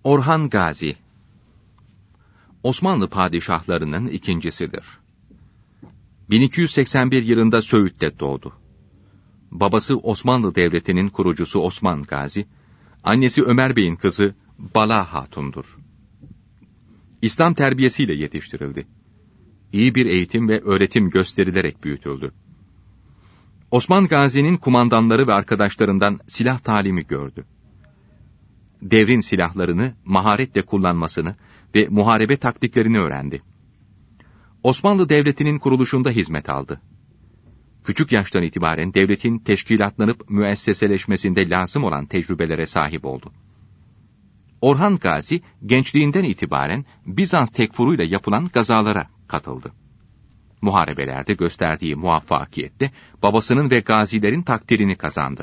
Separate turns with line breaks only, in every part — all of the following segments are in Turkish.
Orhan Gazi, Osmanlı padişahlarının ikincisidir. 1281 yılında Söğüt'te doğdu. Babası Osmanlı Devleti'nin kurucusu Osman Gazi, annesi Ömer Bey'in kızı Bala Hatun'dur. İslam terbiyesiyle yetiştirildi. İyi bir eğitim ve öğretim gösterilerek büyütüldü. Osman Gazi'nin kumandanları ve arkadaşlarından silah talimi gördü. Devrin silahlarını maharetle kullanmasını ve muharebe taktiklerini öğrendi. Osmanlı Devleti'nin kuruluşunda hizmet aldı. Küçük yaştan itibaren devletin teşkilatlanıp müesseseleşmesinde lazım olan tecrübelere sahip oldu. Orhan Gazi, gençliğinden itibaren Bizans tekfuruyla yapılan gazalara katıldı. Muharebelerde gösterdiği muvaffakiyetle babasının ve gazilerin takdirini kazandı.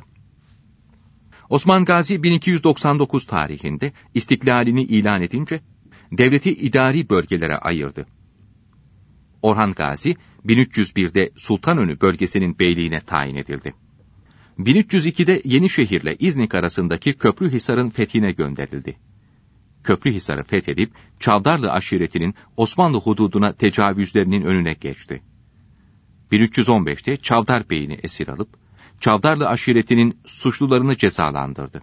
Osman Gazi 1299 tarihinde istiklalini ilan edince devleti idari bölgelere ayırdı. Orhan Gazi 1301'de Sultanönü bölgesinin beyliğine tayin edildi. 1302'de Yenişehir'le İznik arasındaki Köprühisar'ın fethine gönderildi. Köprühisar'ı fethedip Çavdarlı aşiretinin Osmanlı hududuna tecavüzlerinin önüne geçti. 1315'te Çavdar Bey'ini esir alıp Çavdarlı aşiretinin suçlularını cezalandırdı.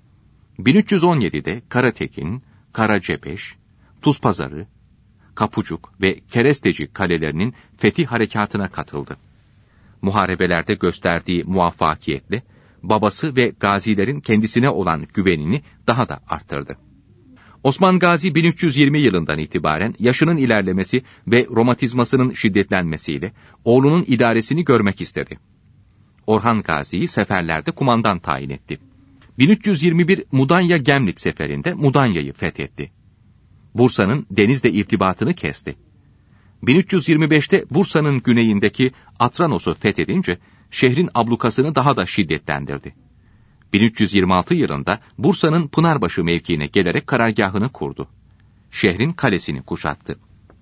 1317'de Karatekin, Karacebeş, Tuzpazarı, Kapucuk ve Keresteci kalelerinin fetih harekatına katıldı. Muharebelerde gösterdiği muvaffakiyetle babası ve gazilerin kendisine olan güvenini daha da arttırdı. Osman Gazi 1320 yılından itibaren yaşının ilerlemesi ve romatizmasının şiddetlenmesiyle oğlunun idaresini görmek istedi. Orhan Gazi'yi seferlerde kumandan tayin etti. 1321 Mudanya-Gemlik seferinde Mudanya'yı fethetti. Bursa'nın denizle irtibatını kesti. 1325'te Bursa'nın güneyindeki Atranos'u fethedince şehrin ablukasını daha da şiddetlendirdi. 1326 yılında Bursa'nın Pınarbaşı mevkiine gelerek karargahını kurdu. Şehrin kalesini kuşattı.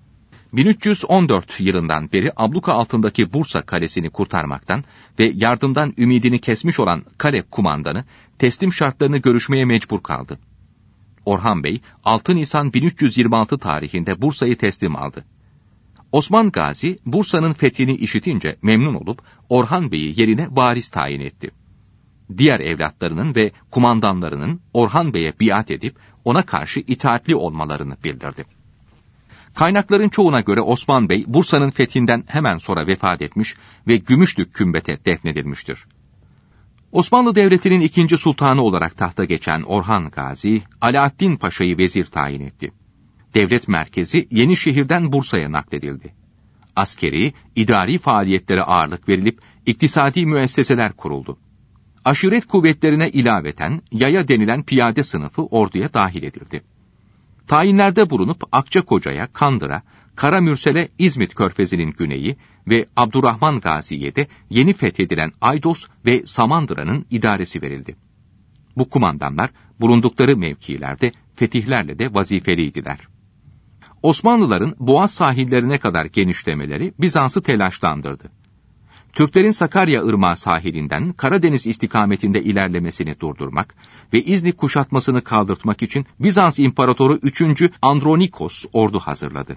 1314 yılından beri abluka altındaki Bursa kalesini kurtarmaktan ve yardımdan ümidini kesmiş olan kale kumandanı teslim şartlarını görüşmeye mecbur kaldı. Orhan Bey 6 Nisan 1326 tarihinde Bursa'yı teslim aldı. Osman Gazi Bursa'nın fethini işitince memnun olup Orhan Bey'i yerine varis tayin etti. Diğer evlatlarının ve kumandanlarının Orhan Bey'e biat edip ona karşı itaatli olmalarını bildirdi. Kaynakların çoğuna göre Osman Bey Bursa'nın fethinden hemen sonra vefat etmiş ve Gümüşlük kümbete defnedilmiştir. Osmanlı Devleti'nin ikinci sultanı olarak tahta geçen Orhan Gazi, Alaaddin Paşa'yı vezir tayin etti. Devlet merkezi Yenişehir'den Bursa'ya nakledildi. Askeri, idari faaliyetlere ağırlık verilip iktisadi müesseseler kuruldu. Aşiret kuvvetlerine ilaveten yaya denilen piyade sınıfı orduya dahil edildi. Tayinlerde bulunup Akçakoca'ya, Kandır'a, Karamürsel'e İzmit Körfezi'nin güneyi ve Abdurrahman Gazi'ye de yeni fethedilen Aydos ve Samandıra'nın idaresi verildi. Bu kumandanlar bulundukları mevkilerde fetihlerle de vazifeliydiler. Osmanlıların Boğaz sahillerine kadar genişlemeleri Bizans'ı telaşlandırdı. Türklerin Sakarya Irmağı sahilinden Karadeniz istikametinde ilerlemesini durdurmak ve İznik kuşatmasını kaldırtmak için Bizans İmparatoru 3. Andronikos ordu hazırladı.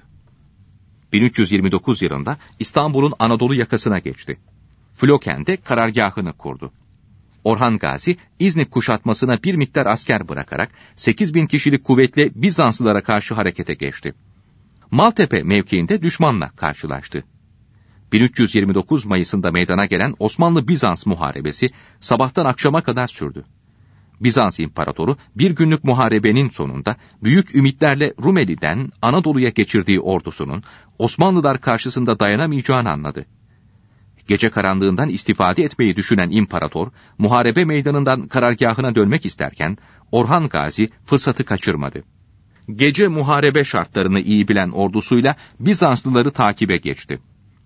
1329 yılında İstanbul'un Anadolu yakasına geçti. Floken'de karargahını kurdu. Orhan Gazi, İznik kuşatmasına bir miktar asker bırakarak 8.000 kişilik kuvvetle Bizanslılara karşı harekete geçti. Maltepe mevkiinde düşmanla karşılaştı. 1329 Mayıs'ında meydana gelen Osmanlı-Bizans muharebesi sabahtan akşama kadar sürdü. Bizans İmparatoru bir günlük muharebenin sonunda büyük ümitlerle Rumeli'den Anadolu'ya geçirdiği ordusunun Osmanlılar karşısında dayanamayacağını anladı. Gece karanlığından istifade etmeyi düşünen İmparator, muharebe meydanından karargahına dönmek isterken Orhan Gazi fırsatı kaçırmadı. Gece muharebe şartlarını iyi bilen ordusuyla Bizanslıları takibe geçti.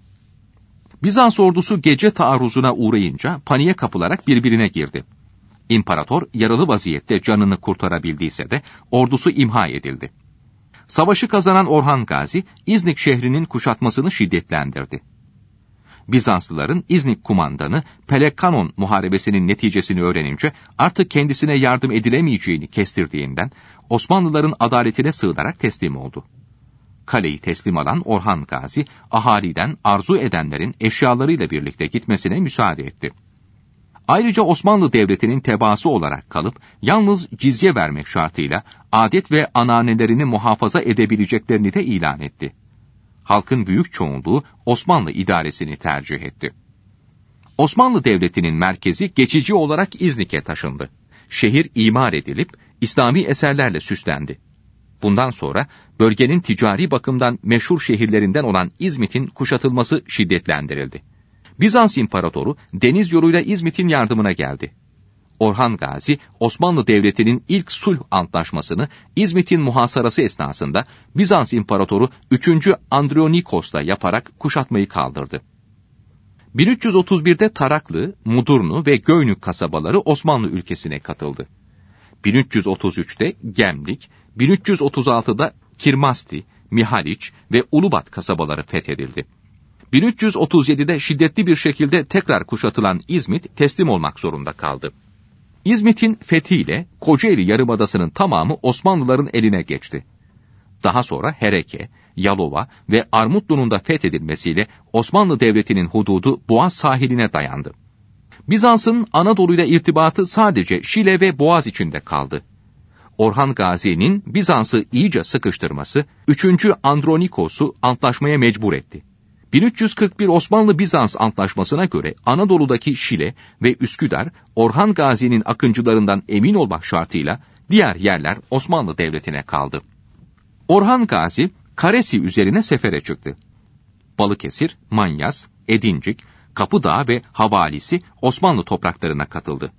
Bizans ordusu gece taarruzuna uğrayınca paniğe kapılarak birbirine girdi. İmparator yaralı vaziyette canını kurtarabildiyse de ordusu imha edildi. Savaşı kazanan Orhan Gazi, İznik şehrinin kuşatmasını şiddetlendirdi. Bizanslıların İznik kumandanı Pelekanon muharebesinin neticesini öğrenince artık kendisine yardım edilemeyeceğini kestirdiğinden Osmanlıların adaletine sığınarak teslim oldu. Kaleyi teslim alan Orhan Gazi, ahaliden arzu edenlerin eşyalarıyla birlikte gitmesine müsaade etti. Ayrıca Osmanlı Devleti'nin tebaası olarak kalıp yalnız cizye vermek şartıyla adet ve ananelerini muhafaza edebileceklerini de ilan etti. Halkın büyük çoğunluğu Osmanlı idaresini tercih etti. Osmanlı Devleti'nin merkezi geçici olarak İznik'e taşındı. Şehir imar edilip İslami eserlerle süslendi. Bundan sonra bölgenin ticari bakımdan meşhur şehirlerinden olan İzmit'in kuşatılması şiddetlendirildi. Bizans İmparatoru deniz yoluyla İzmit'in yardımına geldi. Orhan Gazi, Osmanlı Devleti'nin ilk sulh antlaşmasını İzmit'in muhasarası esnasında Bizans İmparatoru 3. Andronikos'la yaparak kuşatmayı kaldırdı. 1331'de Taraklı, Mudurnu ve Göynük kasabaları Osmanlı ülkesine katıldı. 1333'te Gemlik, 1336'da Kirmasti, Mihaliç ve Ulubat kasabaları fethedildi. 1337'de şiddetli bir şekilde tekrar kuşatılan İzmit teslim olmak zorunda kaldı. İzmit'in fethiyle Kocaeli Yarımadası'nın tamamı Osmanlıların eline geçti. Daha sonra Hereke, Yalova ve Armutlu'nun da fethedilmesiyle Osmanlı Devleti'nin hududu Boğaz sahiline dayandı. Bizans'ın Anadolu'yla irtibatı sadece Şile ve Boğaz içinde kaldı. Orhan Gazi'nin Bizans'ı iyice sıkıştırması 3. Andronikos'u antlaşmaya mecbur etti. 1341 Osmanlı-Bizans antlaşmasına göre Anadolu'daki Şile ve Üsküdar, Orhan Gazi'nin akıncılarından emin olmak şartıyla diğer yerler Osmanlı Devleti'ne kaldı. Orhan Gazi, Karesi üzerine sefere çıktı. Balıkesir, Manyas, Edincik, Kapıdağ ve Havalisi Osmanlı topraklarına katıldı.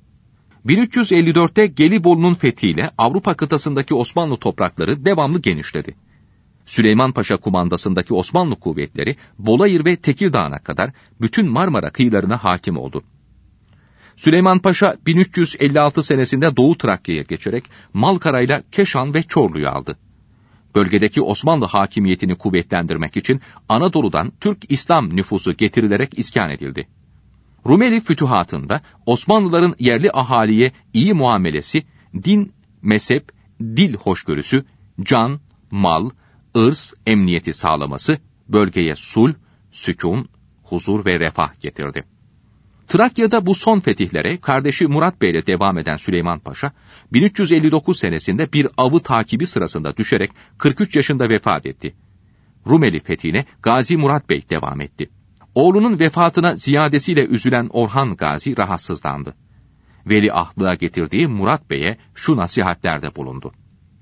1354'te Gelibolu'nun fethiyle Avrupa kıtasındaki Osmanlı toprakları devamlı genişledi. Süleyman Paşa kumandasındaki Osmanlı kuvvetleri Bolayır ve Tekirdağ'a kadar bütün Marmara kıyılarına hakim oldu. Süleyman Paşa 1356 senesinde Doğu Trakya'ya geçerek Malkara'yla Keşan ve Çorlu'yu aldı. Bölgedeki Osmanlı hakimiyetini kuvvetlendirmek için Anadolu'dan Türk İslam nüfusu getirilerek iskan edildi. Rumeli fütühatında Osmanlıların yerli ahaliye iyi muamelesi, din, mezhep, dil hoşgörüsü, can, mal, ırz, emniyeti sağlaması, bölgeye sulh, sükun, huzur ve refah getirdi. Trakya'da bu son fetihlere kardeşi Murat Bey ile devam eden Süleyman Paşa, 1359 senesinde bir avı takibi sırasında düşerek 43 yaşında vefat etti. Rumeli fethine Gazi Murat Bey devam etti. Oğlunun vefatına ziyadesiyle üzülen Orhan Gazi rahatsızlandı. Veliahtlığa getirdiği Murat Bey'e şu nasihatlerde bulundu.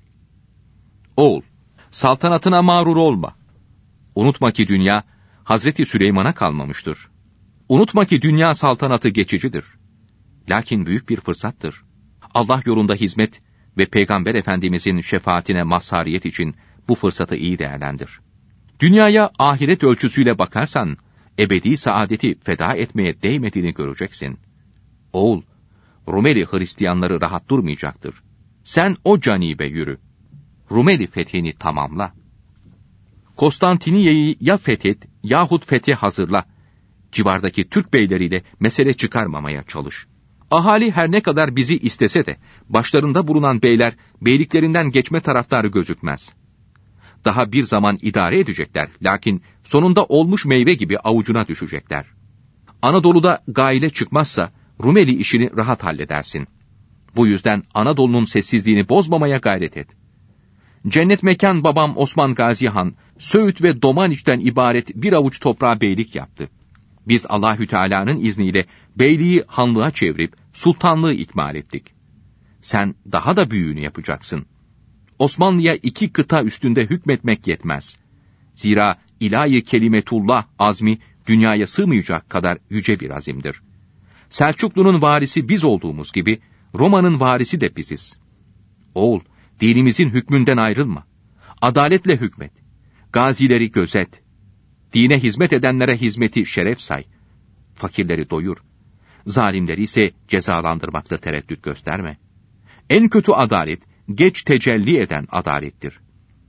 Oğul, saltanatına mağrur olma. Unutma ki dünya Hazreti Süleyman'a kalmamıştır. Unutma ki dünya saltanatı geçicidir. Lakin büyük bir fırsattır. Allah yolunda hizmet ve Peygamber Efendimizin şefaatine mazhariyet için bu fırsatı iyi değerlendir. Dünyaya ahiret ölçüsüyle bakarsan, ebedi saadeti feda etmeye değmediğini göreceksin. Oğul, Rumeli Hristiyanları rahat durmayacaktır. Sen o canibe yürü. Rumeli fethini tamamla. Konstantiniye'yi ya fethet yahut fethi hazırla. Civardaki Türk beyleriyle mesele çıkarmamaya çalış. Ahali her ne kadar bizi istese de, başlarında bulunan beyler, beyliklerinden geçme taraftarı gözükmez. Daha bir zaman idare edecekler, lakin sonunda olmuş meyve gibi avucuna düşecekler. Anadolu'da gaile çıkmazsa, Rumeli işini rahat halledersin. Bu yüzden Anadolu'nun sessizliğini bozmamaya gayret et. Cennet mekan babam Osman Gazi Han, Söğüt ve Domaniç'ten ibaret bir avuç toprağa beylik yaptı. Biz Allahü Teala'nın izniyle beyliği hanlığa çevirip sultanlığı ikmal ettik. Sen daha da büyüğünü yapacaksın. Osmanlı'ya 2 kıta üstünde hükmetmek yetmez. Zira ilahi kelimetullah azmi dünyaya sığmayacak kadar yüce bir azimdir. Selçuklu'nun varisi biz olduğumuz gibi Roma'nın varisi de biziz. Oğul, dinimizin hükmünden ayrılma. Adaletle hükmet. Gazileri gözet. Dine hizmet edenlere hizmeti şeref say. Fakirleri doyur. Zalimleri ise cezalandırmakta tereddüt gösterme. En kötü adalet, geç tecelli eden adalettir.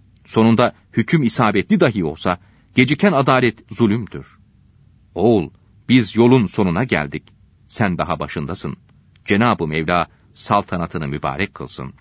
Sonunda hüküm isabetli dahi olsa, geciken adalet zulümdür. Oğul, Biz yolun sonuna geldik. Sen daha başındasın. Cenab-ı Mevla saltanatını mübarek kılsın.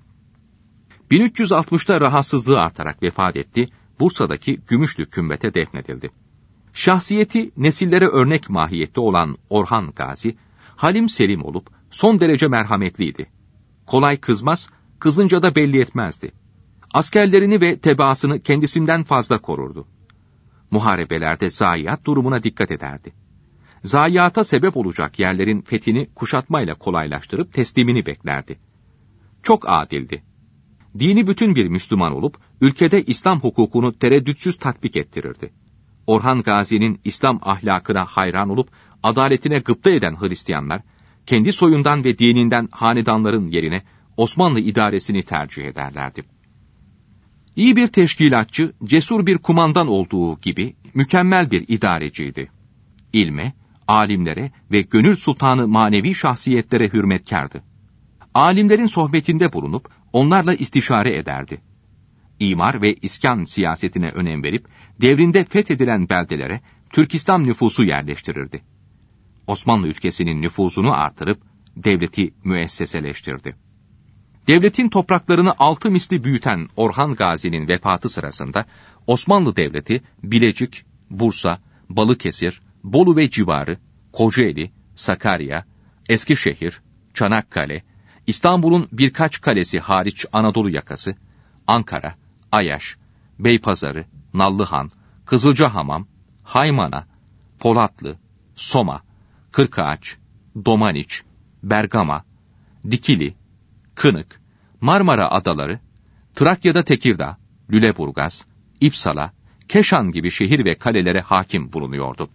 1360'ta rahatsızlığı artarak vefat etti. Bursa'daki Gümüşlü kümbete defnedildi. Şahsiyeti nesillere örnek mahiyette olan Orhan Gazi, halim selim olup son derece merhametliydi. Kolay kızmaz, kızınca da belli etmezdi. Askerlerini ve tebaasını kendisinden fazla korurdu. Muharebelerde zayiat durumuna dikkat ederdi. Zayiata sebep olacak yerlerin fethini kuşatmayla kolaylaştırıp teslimini beklerdi. Çok adildi. Dini bütün bir Müslüman olup, ülkede İslam hukukunu tereddütsüz tatbik ettirirdi. Orhan Gazi'nin İslam ahlakına hayran olup, adaletine gıpta eden Hristiyanlar, kendi soyundan ve dininden hanedanların yerine Osmanlı idaresini tercih ederlerdi. İyi bir teşkilatçı, cesur bir kumandan olduğu gibi mükemmel bir idareciydi. İlme, alimlere ve gönül sultanı manevi şahsiyetlere hürmetkardı. Alimlerin sohbetinde bulunup onlarla istişare ederdi. İmar ve iskan siyasetine önem verip devrinde fethedilen beldelere Türkistan nüfusu yerleştirirdi. Osmanlı ülkesinin nüfuzunu artırıp devleti müesseseleştirdi. Devletin topraklarını 6 misli büyüten Orhan Gazi'nin vefatı sırasında Osmanlı Devleti Bilecik, Bursa, Balıkesir, Bolu ve civarı, Kocaeli, Sakarya, Eskişehir, Çanakkale, İstanbul'un birkaç kalesi hariç Anadolu yakası, Ankara, Ayaş, Beypazarı, Nallıhan, Kızılcahamam, Haymana, Polatlı, Soma, Kırkağaç, Domaniç, Bergama, Dikili, Kınık, Marmara Adaları, Trakya'da Tekirdağ, Lüleburgaz, İpsala, Keşan gibi şehir ve kalelere hakim bulunuyordu.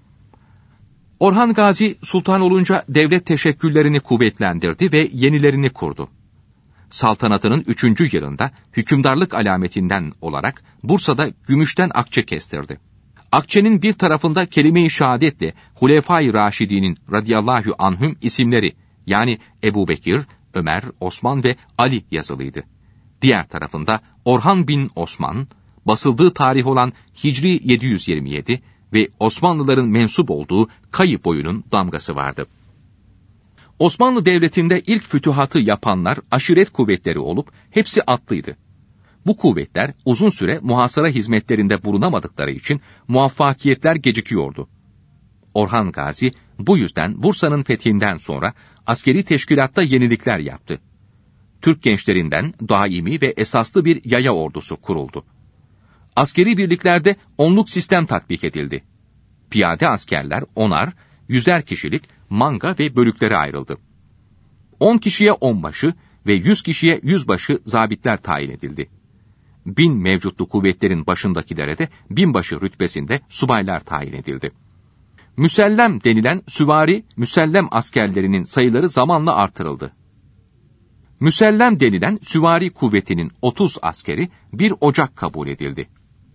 Orhan Gazi sultan olunca devlet teşekküllerini kuvvetlendirdi ve yenilerini kurdu. Saltanatının 3. yılında hükümdarlık alametinden olarak Bursa'da gümüşten akçe kestirdi. Akçenin bir tarafında kelime-i şehadetle Hulefai Raşidi'nin radıyallahu anhüm isimleri yani Ebu Bekir, Ömer, Osman ve Ali yazılıydı. Diğer tarafında Orhan bin Osman, basıldığı tarih olan Hicri 727 ve Osmanlıların mensup olduğu Kayı boyunun damgası vardı. Osmanlı Devleti'nde ilk fütühatı yapanlar aşiret kuvvetleri olup hepsi atlıydı. Bu kuvvetler uzun süre muhasara hizmetlerinde bulunamadıkları için muvaffakiyetler gecikiyordu. Orhan Gazi bu yüzden Bursa'nın fethinden sonra askeri teşkilatta yenilikler yaptı. Türk gençlerinden daimi ve esaslı bir yaya ordusu kuruldu. Askeri birliklerde onluk sistem tatbik edildi. Piyade askerler 10'ar, 100'er kişilik manga ve bölüklere ayrıldı. 10 kişiye onbaşı ve 100 kişiye yüzbaşı zabitler tayin edildi. 1000 mevcutlu kuvvetlerin başındakilere de binbaşı rütbesinde subaylar tayin edildi. Müsellem denilen süvari, müsellem askerlerinin sayıları zamanla artırıldı. Müsellem denilen süvari kuvvetinin 30 askeri bir ocak kabul edildi.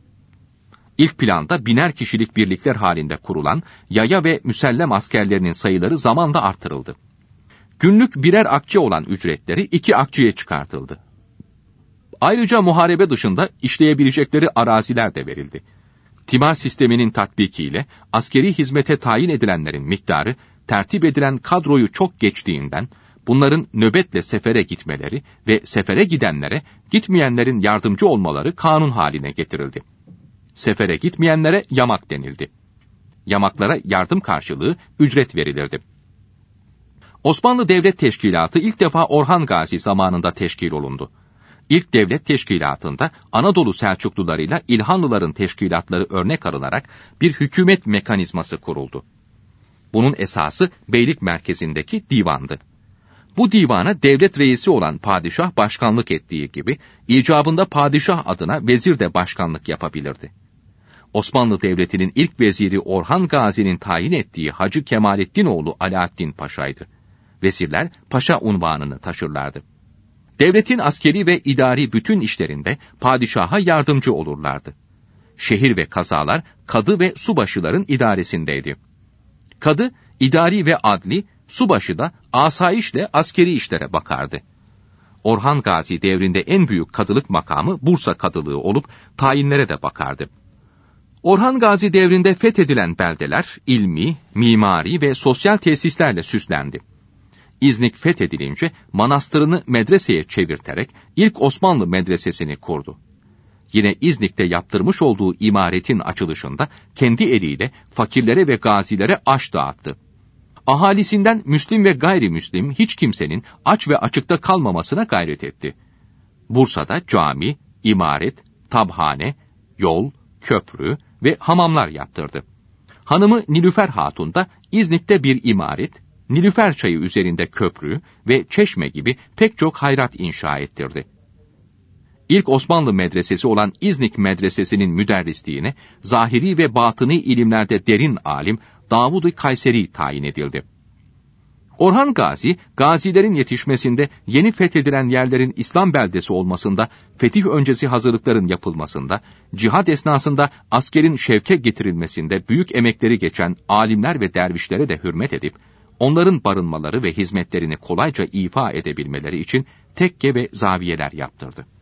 İlk planda 1000'er kişilik birlikler halinde kurulan yaya ve müsellem askerlerinin sayıları zamanla artırıldı. Günlük birer akçe olan ücretleri 2 akçeye çıkartıldı. Ayrıca muharebe dışında işleyebilecekleri araziler de verildi. Timar sisteminin tatbikiyle askeri hizmete tayin edilenlerin miktarı tertip edilen kadroyu çok geçtiğinden bunların nöbetle sefere gitmeleri ve sefere gidenlere gitmeyenlerin yardımcı olmaları kanun haline getirildi. Sefere gitmeyenlere yamak denildi. Yamaklara yardım karşılığı ücret verilirdi. Osmanlı Devlet Teşkilatı ilk defa Orhan Gazi zamanında teşkil olundu. İlk devlet teşkilatında Anadolu Selçuklularıyla İlhanlıların teşkilatları örnek alınarak bir hükümet mekanizması kuruldu. Bunun esası beylik merkezindeki divandı. Bu divana devlet reisi olan padişah başkanlık ettiği gibi icabında padişah adına vezir de başkanlık yapabilirdi. Osmanlı Devleti'nin ilk veziri Orhan Gazi'nin tayin ettiği Hacı Kemaleddinoğlu Alaaddin Paşa'ydı. Vezirler paşa unvanını taşırlardı. Devletin askeri ve idari bütün işlerinde padişaha yardımcı olurlardı. Şehir ve kazalar kadı ve subaşıların idaresindeydi. Kadı, idari ve adli, subaşı da asayişle askeri işlere bakardı. Orhan Gazi devrinde en büyük kadılık makamı Bursa kadılığı olup tayinlere de bakardı. Orhan Gazi devrinde fethedilen beldeler ilmi, mimari ve sosyal tesislerle süslendi. İznik fethedilince manastırını medreseye çevirterek ilk Osmanlı medresesini kurdu. Yine İznik'te yaptırmış olduğu imaretin açılışında kendi eliyle fakirlere ve gazilere aş dağıttı. Ahalisinden Müslim ve gayrimüslim hiç kimsenin aç ve açıkta kalmamasına gayret etti. Bursa'da cami, imaret, tabhane, yol, köprü ve hamamlar yaptırdı. Hanımı Nilüfer Hatun da İznik'te bir imaret, Nilüfer Çayı üzerinde köprü ve çeşme gibi pek çok hayrat inşa ettirdi. İlk Osmanlı medresesi olan İznik Medresesi'nin müderrisliğine zahiri ve batıni ilimlerde derin alim Davud-u Kayseri tayin edildi. Orhan Gazi, gazilerin yetişmesinde, yeni fethedilen yerlerin İslam beldesi olmasında, fetih öncesi hazırlıkların yapılmasında, cihad esnasında askerin şevke getirilmesinde büyük emekleri geçen alimler ve dervişlere de hürmet edip, onların barınmaları ve hizmetlerini kolayca ifa edebilmeleri için tekke ve zaviyeler yaptırdı.